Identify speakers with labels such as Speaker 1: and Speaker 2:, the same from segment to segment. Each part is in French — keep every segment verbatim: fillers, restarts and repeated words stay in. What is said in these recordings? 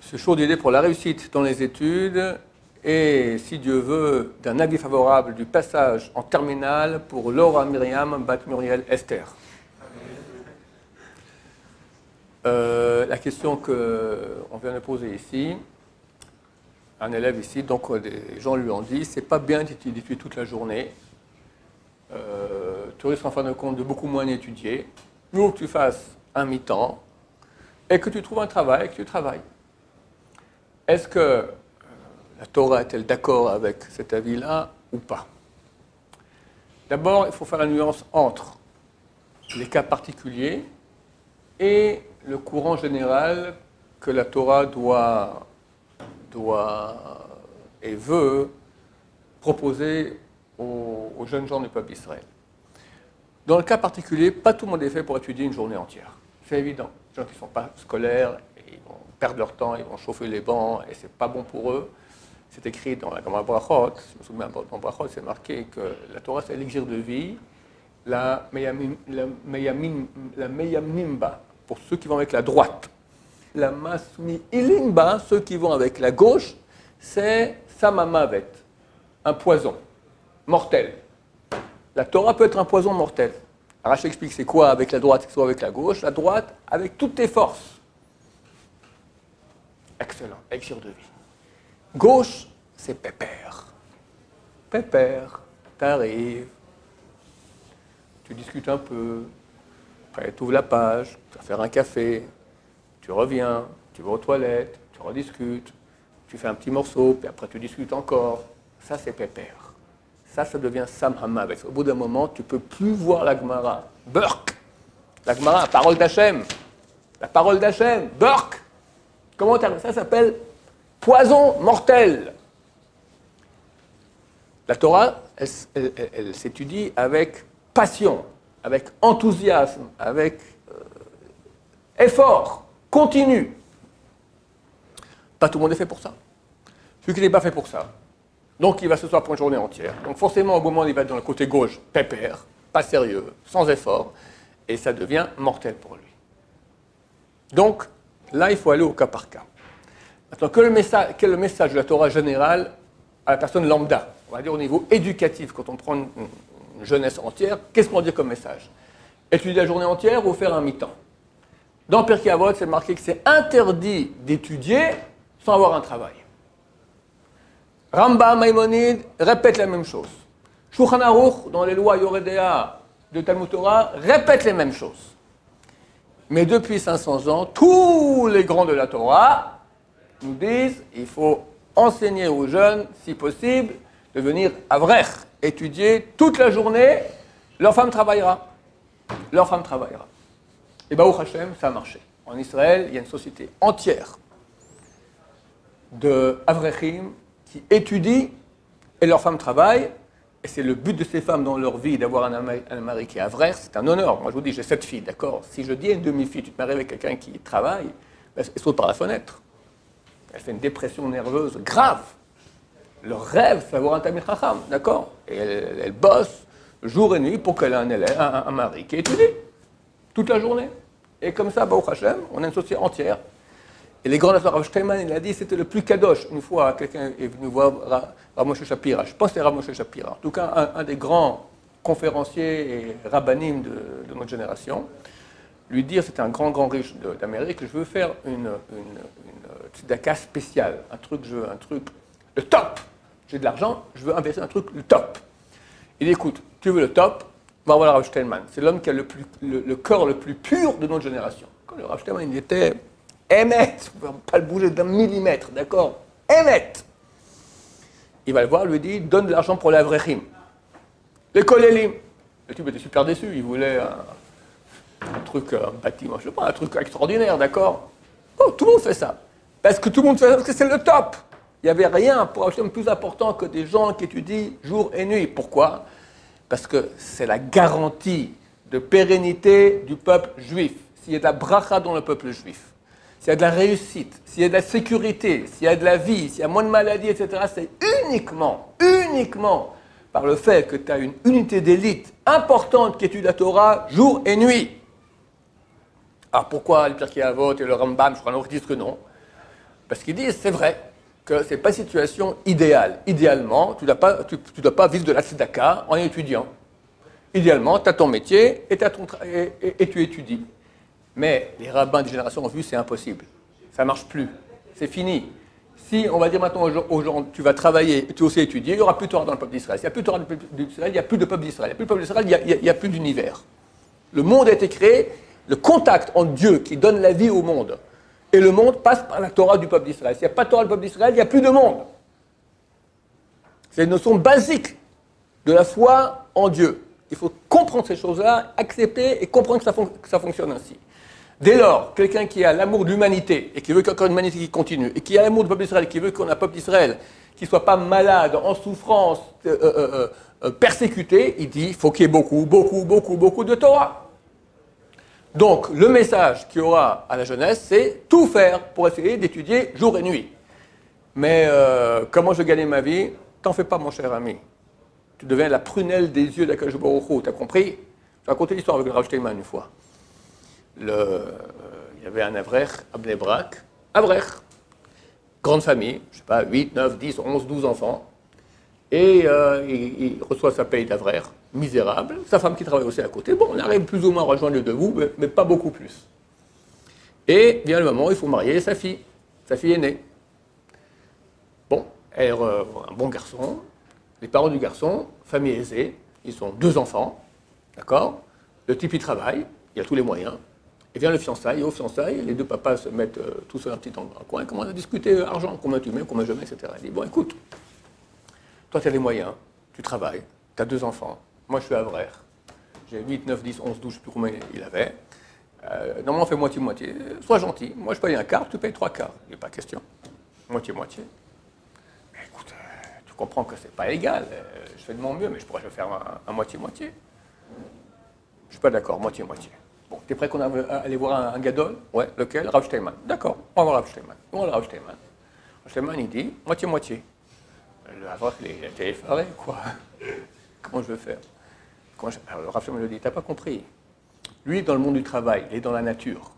Speaker 1: ce chaude idée pour la réussite dans les études et, si Dieu veut, d'un avis favorable du passage en terminale pour Laura Myriam Bat Muriel Esther. Euh, la question qu'on vient de poser ici, un élève ici, donc des gens lui ont dit, c'est pas bien d'étudier toute la journée, euh, tu risques en fin de compte de beaucoup moins étudier, ou que tu fasses un mi-temps, et que tu trouves un travail, et que tu travailles. Est-ce que euh, la Torah est-elle d'accord avec cet avis-là ou pas? D'abord, il faut faire la nuance entre les cas particuliers et le courant général que la Torah doit, doit et veut proposer aux, aux jeunes gens du peuple d'Israël. Dans le cas particulier, pas tout le monde est fait pour étudier une journée entière. C'est évident. Les gens qui ne sont pas scolaires, ils vont perdre leur temps, ils vont chauffer les bancs, et ce n'est pas bon pour eux. C'est écrit dans la Gemara Brachot, je me souviens, dans Brachot, c'est marqué que la Torah, c'est l'élixir de vie, la Meyamimba, pour ceux qui vont avec la droite. La Masmi Ilimba, ceux qui vont avec la gauche, c'est Samamavet, un poison mortel. La Torah peut être un poison mortel. Rachel explique c'est quoi avec la droite, c'est quoi avec la gauche. La droite, avec toutes tes forces. Excellent, élixir de vie. Gauche, c'est pépère. Pépère, t'arrives, tu discutes un peu, après tu ouvres la page, tu vas faire un café, tu reviens, tu vas aux toilettes, tu rediscutes, tu fais un petit morceau, puis après tu discutes encore. Ça, c'est pépère. Ça, ça devient Sam Hamavet. Au bout d'un moment, tu ne peux plus voir la Gemara. Burk. La Gemara, la parole d'Hachem. La parole d'Hachem. Burk. Comment ça, ça s'appelle poison mortel. La Torah, elle, elle, elle, elle s'étudie avec passion, avec enthousiasme, avec euh, effort continu. Pas tout le monde est fait pour ça. Celui qui n'est pas fait pour ça, donc il va se soir pour une journée entière. Donc forcément, au moment où il va être dans le côté gauche, pépère, pas sérieux, sans effort, et ça devient mortel pour lui. Donc, là, il faut aller au cas par cas. Maintenant, quel est le message, quel est le message de la Torah générale à la personne lambda? On va dire au niveau éducatif, quand on prend une, une jeunesse entière, qu'est-ce qu'on dit comme message? Étudier la journée entière ou faire un mi-temps? Dans Pirkei Avot, c'est marqué que c'est interdit d'étudier sans avoir un travail. Rambam, Maïmonide répète la même chose. Shulchan Aruch, dans les lois Yoredea de Talmud Torah, répète les mêmes choses. Mais depuis cinq cents ans, tous les grands de la Torah nous disent qu'il faut enseigner aux jeunes, si possible, de venir à Vrech, étudier toute la journée, leur femme travaillera. Leur femme travaillera. Et Baruch Hashem, ça a marché. En Israël, il y a une société entière de Avrechim qui étudient et leurs femmes travaillent. Et c'est le but de ces femmes dans leur vie d'avoir un, un mari qui est Avrech. C'est un honneur. Moi, je vous dis, j'ai sept filles, d'accord? Si je dis à une demi-fille, tu te maries avec quelqu'un qui travaille, elle saute par la fenêtre. Elle fait une dépression nerveuse grave. Leur rêve, c'est d'avoir un Talmid Chacham, d'accord? Et elle, elle bosse jour et nuit pour qu'elle ait un, élève, un, un mari qui étudie toute la journée. Et comme ça, Baruch Hashem, on a une société entière. Et les grands de Rav Steinman, il a dit, c'était le plus kadosh. Une fois, quelqu'un est venu voir Rav Moshe Shapira. Je pense que c'est Rav Moshe Shapira. En tout cas, un, un des grands conférenciers et rabbanim de, de notre génération. Lui dire, c'était un grand, grand riche d'Amérique, je veux faire une, une, une tzedaka spéciale. Un truc, je veux un truc, le top. J'ai de l'argent, je veux investir un truc, le top. Il dit, écoute, tu veux le top, va voir Rav Steinman. C'est l'homme qui a le, plus, le, le cœur le plus pur de notre génération. Quand le Rav Steinman, il était émet, on ne peut pas le bouger d'un millimètre, d'accord? Émet. Il va le voir, lui dit, donne de l'argent pour l'Avrechim. Les Kolélim. Le type était super déçu, il voulait un, un truc, un bâtiment, je ne sais pas, un truc extraordinaire, d'accord? Oh, tout le monde fait ça. Parce que tout le monde fait ça, parce que c'est le top. Il n'y avait rien pour acheter plus important que des gens qui étudient jour et nuit. Pourquoi? Parce que c'est la garantie de pérennité du peuple juif. S'il y a de la bracha dans le peuple juif, s'il y a de la réussite, s'il y a de la sécurité, s'il y a de la vie, s'il y a moins de maladies, et cetera, c'est uniquement, uniquement par le fait que tu as une unité d'élite importante qui étudie la Torah jour et nuit. Alors pourquoi le Pirkei Avot et le Rambam, je crois, nous disent que non? Parce qu'ils disent, c'est vrai, que ce n'est pas une situation idéale. Idéalement, tu ne dois, pas, tu, tu dois pas vivre de la tzedaka en étudiant. Idéalement, tu as ton métier et, ton et, et, et tu étudies. Mais les rabbins des générations ont vu, c'est impossible. Ça ne marche plus. C'est fini. Si, on va dire maintenant aux gens, tu vas travailler, tu vas aussi étudier, il n'y aura plus de Torah dans le peuple d'Israël. S'il n'y a plus de Torah dans le peuple d'Israël, il n'y a plus de peuple d'Israël. Il n'y a plus de peuple d'Israël, il n'y a, a, a plus d'univers. Le monde a été créé, le contact entre Dieu qui donne la vie au monde, et le monde passe par la Torah du peuple d'Israël. S'il n'y a pas de Torah du peuple d'Israël, il n'y a plus de monde. C'est une notion basique de la foi en Dieu. Il faut comprendre ces choses-là, accepter et comprendre que ça, fon que ça fonctionne ainsi. Dès lors, quelqu'un qui a l'amour de l'humanité et qui veut qu'il y ait encore une humanité qui continue, et qui a l'amour du peuple d'Israël, qui veut qu'on ait un peuple d'Israël qui ne soit pas malade, en souffrance, euh, euh, euh, persécuté, il dit qu'il faut qu'il y ait beaucoup, beaucoup, beaucoup, beaucoup de Torah. Donc, le message qu'il y aura à la jeunesse, c'est tout faire pour essayer d'étudier jour et nuit. Mais euh, comment je gagne ma vie? T'en fais pas, mon cher ami. Tu deviens la prunelle des yeux d'Akadosh Baruch Hu, t'as compris? Je vais raconter l'histoire avec le Rav Steinman une fois. Le, euh, il y avait un Avrech à Bnei Brak, Avrech, grande famille, je ne sais pas, huit, neuf, dix, onze, douze enfants, et euh, il, il reçoit sa paye d'Avrech, misérable, sa femme qui travaille aussi à côté. Bon, on arrive plus ou moins à rejoindre les deux bouts, mais, mais pas beaucoup plus. Et vient le moment où il faut marier sa fille, sa fille aînée. Bon, elle, euh, un bon garçon, les parents du garçon, famille aisée, ils ont deux enfants, d'accord? Le type il travaille, il a tous les moyens. Et vient le fiançailles, et au fiançailles, les deux papas se mettent euh, tous seuls un petit endroit, un coin, commencent à discuter euh, argent, combien tu mets, combien je mets, et cetera. Il dit, bon, écoute, toi, tu as les moyens, tu travailles, tu as deux enfants, moi, je suis Avrech, j'ai huit, neuf, dix, onze, douze, je ne sais plus combien il avait. Euh, normalement, on fait moitié-moitié. Sois gentil, moi, je paye un quart, tu payes trois quarts. Il n'y a pas question. Moitié-moitié. Mais écoute, euh, tu comprends que c'est pas égal. Euh, je fais de mon mieux, mais je pourrais le faire un moitié-moitié. Je ne suis pas d'accord, moitié-moitié. Bon, t'es prêt qu'on a aller voir un, un gadol? Ouais, lequel? Rav Steinman. D'accord, on va voir Rav Steinman. On va voir Rav Steinman. Rav Steinman, il dit moitié-moitié. Le Avrech, il était effaré, quoi. Comment je vais faire? Comment je... Alors, le Rav Steinman lui dit, t'as pas compris. Lui, dans le monde du travail, il est dans la nature.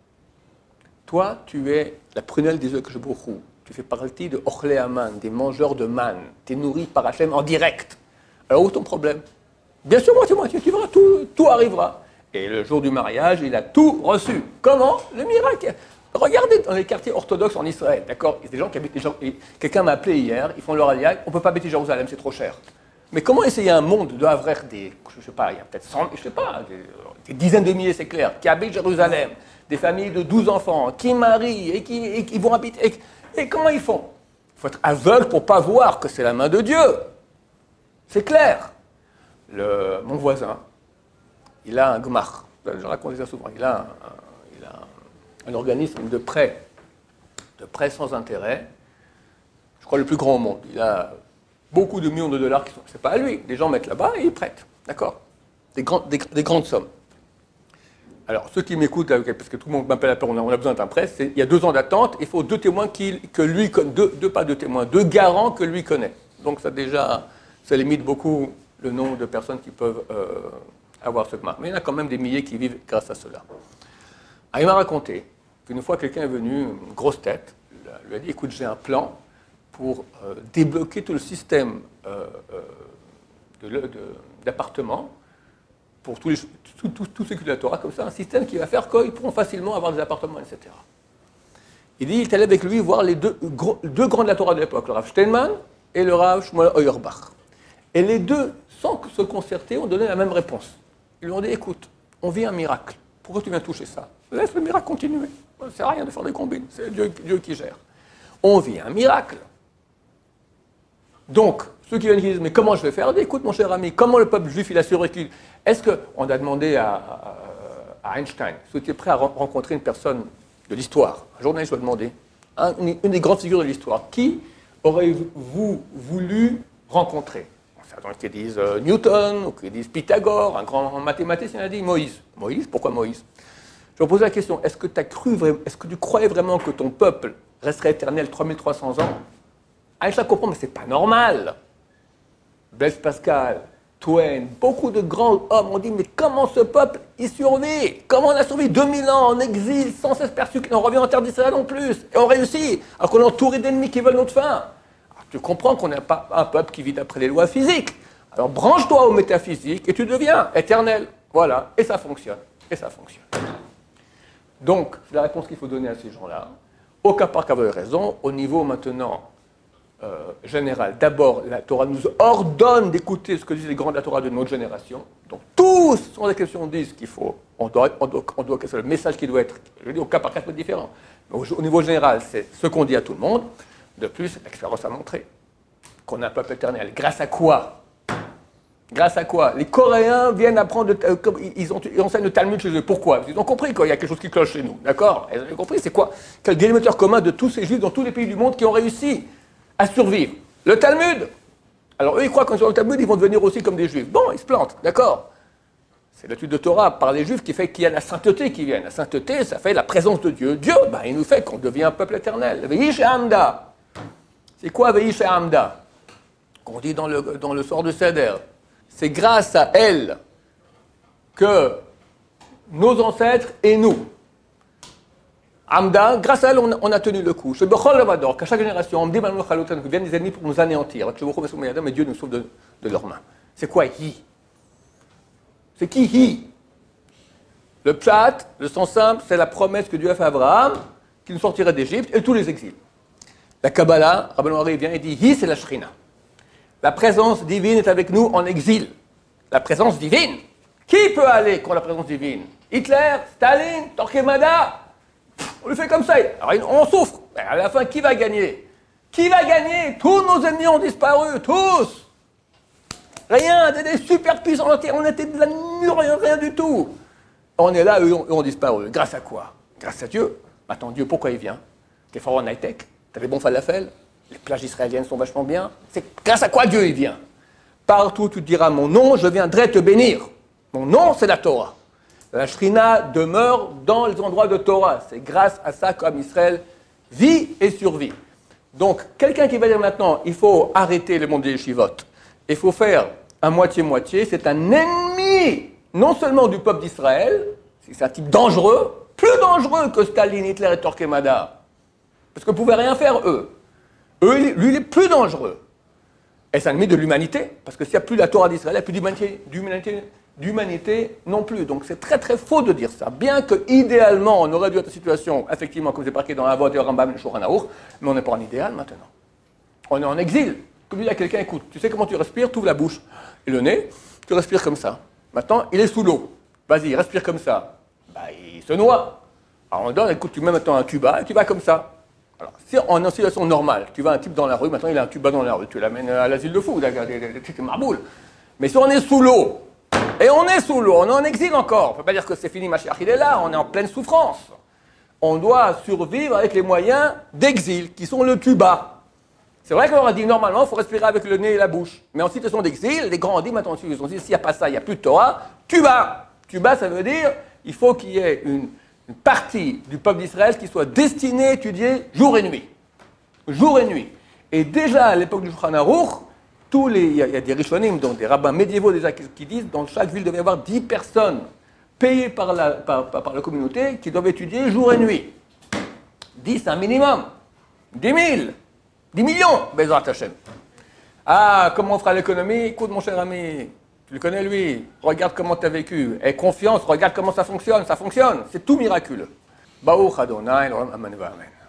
Speaker 1: Toi, tu es la prunelle des œufs que je brochou. Tu fais partie de Ochlé Aman, des mangeurs de manne. Tu es nourri par Hachem en direct. Alors, où est ton problème? Bien sûr, moitié-moitié, tu verras, tout, tout arrivera. Et le jour du mariage, il a tout reçu. Comment? Le miracle. Regardez dans les quartiers orthodoxes en Israël, d'accord? Il y a des gens qui habitent... Gens... Quelqu'un m'a appelé hier, ils font leur alliage, on ne peut pas habiter Jérusalem, c'est trop cher. Mais comment essayer un monde de Avrech, des, je ne sais pas, il y a peut-être cent, je sais pas, des, des dizaines de milliers, c'est clair, qui habitent Jérusalem, des familles de douze enfants, qui marient et qui, et qui vont habiter... Et, et comment ils font? Il faut être aveugle pour ne pas voir que c'est la main de Dieu. C'est clair. Le, mon voisin, il a un gmach, je raconte ça souvent, il a, un, un, il a un, un organisme de prêt, de prêt sans intérêt, je crois le plus grand au monde. Il a beaucoup de millions de dollars qui sont, c'est pas à lui, les gens mettent là-bas et ils prêtent, d'accord? Des, grand, des, des grandes sommes. Alors, ceux qui m'écoutent, parce que tout le monde m'appelle à on a, on a besoin d'un prêt, il y a deux ans d'attente, il faut deux témoins qui, que lui connaît, deux, deux, pas deux témoins, deux garants que lui connaît. Donc ça déjà, ça limite beaucoup le nombre de personnes qui peuvent euh, avoir ce gmach. Mais il y en a quand même des milliers qui vivent grâce à cela. Alors, il m'a raconté qu'une fois quelqu'un est venu, une grosse tête, lui a dit, écoute, j'ai un plan pour euh, débloquer tout le système euh, euh, d'appartements pour tous, les, tous, tous, tous ceux qui ont la Torah, comme ça, un système qui va faire qu'ils pourront facilement avoir des appartements, et cetera. Il dit, il est allé avec lui voir les deux, gros, deux grands de la Torah de l'époque, le Rav Steinman et le Rav Shmuel Auerbach. Et les deux, sans se concerter, ont donné la même réponse. Ils lui ont dit, écoute, on vit un miracle. Pourquoi tu viens toucher ça? Laisse le miracle continuer. Ça ne sert à rien de faire des combines. C'est Dieu, Dieu qui gère. On vit un miracle. Donc, ceux qui viennent qui disent, mais comment je vais faire? Écoute, mon cher ami, comment le peuple juif il a survécu? Est-ce qu'on a demandé à, à, à Einstein, si tu es prêt à rencontrer une personne de l'histoire, un journaliste lui a demandé, un, une, une des grandes figures de l'histoire, qui auriez-vous voulu rencontrer? Certains qui disent euh, Newton, ou qui disent Pythagore, un grand mathématicien, il a dit Moïse. Moïse, pourquoi Moïse? Je vais poser la question, est-ce que, t'as cru, est-ce que tu croyais vraiment que ton peuple resterait éternel trois mille trois cents ans? Einstein comprend, mais c'est pas normal. Blaise Pascal, Twain, beaucoup de grands hommes ont dit, mais comment ce peuple, il survit? Comment on a survécu deux mille ans en exil, sans cesse persécuté, on revient en terre d'Israël en plus, et on réussit, alors qu'on est entouré d'ennemis qui veulent notre fin. Alors, tu comprends qu'on n'est pas un peuple qui vit d'après les lois physiques. Alors branche-toi au métaphysique et tu deviens éternel. Voilà, et ça fonctionne, et ça fonctionne. Donc, c'est la réponse qu'il faut donner à ces gens-là. Au cas par cas, vous avez raison, au niveau maintenant Euh, général. D'abord, la Torah nous ordonne d'écouter ce que disent les grands de la Torah de notre génération. Donc, tous, sans exception, disent qu'il faut, on doit, on doit, on doit, c'est le message qui doit être, je dis au cas par cas, c'est différent. Mais au, au niveau général, c'est ce qu'on dit à tout le monde. De plus, l'expérience a montré qu'on a un peuple éternel. Grâce à quoi? Grâce à quoi? Les Coréens viennent apprendre, euh, ils, ont, ils enseignent le Talmud chez eux. Pourquoi? Parce qu'ils ont compris qu'il y a quelque chose qui cloche chez nous. D'accord? Ils ont compris, c'est quoi? Quel dénominateur commun de tous ces juifs dans tous les pays du monde qui ont réussi à survivre? Le Talmud. Alors eux, ils croient qu'en sur le Talmud, ils vont devenir aussi comme des juifs. Bon, ils se plantent, d'accord. C'est l'étude de Torah par les juifs qui fait qu'il y a la sainteté qui vient. La sainteté, ça fait la présence de Dieu. Dieu, ben, il nous fait qu'on devient un peuple éternel. Veish Hamda. C'est quoi Veish Hamda? Qu'on dit dans le, dans le sort de Seder. C'est grâce à elle que nos ancêtres et nous, Amda, grâce à elle, on a, on a tenu le coup. C'est Bechol Lavador, qu'à chaque génération, on me dit, que viennent des ennemis pour nous anéantir. Mais Dieu nous sauve de, de leurs mains. C'est quoi Hi? C'est qui Hi? Le Pshat, le sens simple, c'est la promesse que Dieu a fait à Abraham, qu'il nous sortirait d'Égypte et tous les exils. La Kabbalah, Rabbi Noari vient et dit, Hi, c'est la Shrina. La présence divine est avec nous en exil. La présence divine. Qui peut aller contre la présence divine? Hitler, Staline, Torquemada? On le fait comme ça. Alors, on souffre. Mais à la fin, qui va gagner? Qui va gagner? Tous nos ennemis ont disparu. Tous. Rien. Des superpuissants. On était de la mur, rien, rien du tout. On est là, eux ont, eux ont disparu. Grâce à quoi? Grâce à Dieu. Attends, Dieu, pourquoi il vient? T'es fort en high-tech? T'as des bons falafels? Les plages israéliennes sont vachement bien. C'est grâce à quoi Dieu il vient? Partout, tu te diras mon nom, je viendrai te bénir. Mon nom, c'est la Torah. La Shrina demeure dans les endroits de Torah. C'est grâce à ça qu'Am Israël vit et survit. Donc, quelqu'un qui va dire maintenant, il faut arrêter le monde des yeshivot, il faut faire un moitié-moitié, c'est un ennemi, non seulement du peuple d'Israël, c'est un type dangereux, plus dangereux que Staline, Hitler et Torquemada. Parce qu'ils ne pouvaient rien faire, eux. Eux, lui, il est plus dangereux. Et c'est un ennemi de l'humanité, parce que s'il n'y a plus la Torah d'Israël, il n'y a plus d'humanité, d'humanité, d'humanité non plus. Donc c'est très très faux de dire ça. Bien que idéalement, on aurait dû être en situation, effectivement, comme c'est marqué dans la voie de Rambam et le Shulchan Aruch, mais on n'est pas en idéal maintenant. On est en exil. Comme il y a quelqu'un, écoute, tu sais comment tu respires, tu ouvres la bouche et le nez, tu respires comme ça. Maintenant, il est sous l'eau. Vas-y, respire comme ça. Bah, il se noie. Alors on donne, écoute, tu mets maintenant un tuba et tu vas comme ça. Alors, si en situation normale, tu vois un type dans la rue, maintenant il a un tuba dans la rue, tu l'amènes à l'asile de fous, des marboules. Mais si on est sous l'eau, et on est sous l'eau, on est en exil encore, on ne peut pas dire que c'est fini, Mashiach, il est là, on est en pleine souffrance. On doit survivre avec les moyens d'exil, qui sont le tuba. C'est vrai qu'on leur a dit, normalement, il faut respirer avec le nez et la bouche. Mais en situation d'exil, les grands ont dit, maintenant, ils ont dit, s'il n'y a pas ça, il n'y a plus de Torah, tuba. Tuba, ça veut dire, il faut qu'il y ait une... une partie du peuple d'Israël qui soit destinée à étudier jour et nuit. Jour et nuit. Et déjà, à l'époque du Shulchan Aruch, tous les, il y, y a des rishonim, donc des rabbins médiévaux déjà qui, qui disent, dans chaque ville, il devait y avoir dix personnes payées par la, par, par, par la communauté qui doivent étudier jour et nuit. dix, un minimum. dix mille. dix millions, Bezrat Hashem. Ah, comment on fera l'économie? Écoute, mon cher ami, tu le connais, lui. Regarde comment tu as vécu. Aie confiance, regarde comment ça fonctionne. Ça fonctionne. C'est tout miraculeux. Baruch Adonai, Amen.